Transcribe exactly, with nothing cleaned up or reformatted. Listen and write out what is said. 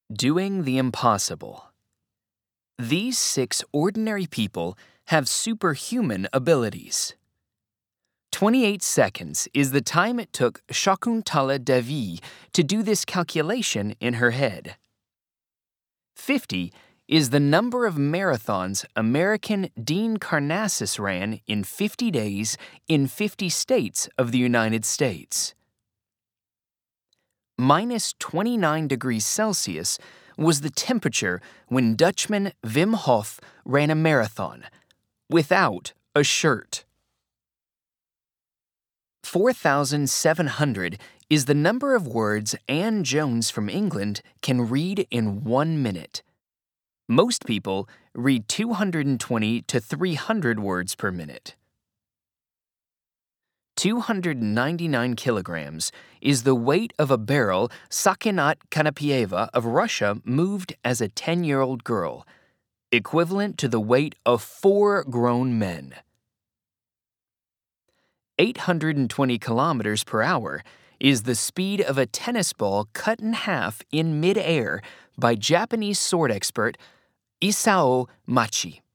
Doing the impossible. These six ordinary people have superhuman abilities. twenty-eight seconds is the time it took Shakuntala Devi to do this calculation in her head. fifty is the number of marathons American Dean Karnazes ran in fifty days in fifty states of the United States. Minus twenty-nine degrees Celsius was the temperature when Dutchman Wim Hof ran a marathon, without a shirt. four thousand seven hundred is the number of words Anne Jones from England can read in one minute. Most people read two hundred twenty to three hundred words per minute. two hundred ninety-nine kilograms is the weight of a barrel Sakinat Kanapieva of Russia moved as a ten-year-old girl, equivalent to the weight of four grown men. eight hundred twenty kilometers per hour is the speed of a tennis ball cut in half in mid-air by Japanese sword expert Isao Machi.